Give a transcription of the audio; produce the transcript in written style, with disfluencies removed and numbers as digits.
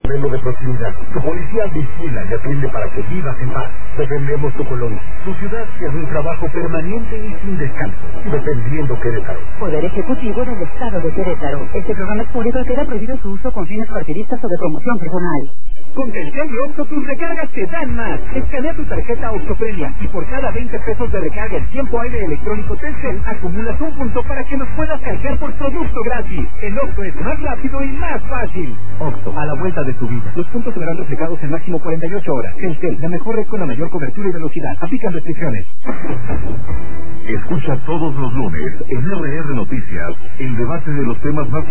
Modelo de proximidad. Tu policía vigila y atiende para que vivas en paz. Defendemos tu colonia, tu ciudad, que es un trabajo permanente y sin descanso. Defendiendo Querétaro. Poder Ejecutivo del Estado de Querétaro. Este programa es público y queda prohibido su uso con fines partidistas o de promoción personal. Con Telcel y Oxxo tus recargas te dan más. Escanea tu tarjeta Oxxo Premia y por cada 20 pesos de recarga en tiempo aire electrónico Telcel acumulas un punto para que nos puedas canjear por producto gratis. El Oxxo es más rápido y más fácil. Oxxo, a la vuelta de tu vida. Los puntos se verán reflejados en máximo 48 horas. Telcel, la mejor red con la mayor cobertura y velocidad. Aplican restricciones. Escucha todos los lunes en RR Noticias el debate de los temas más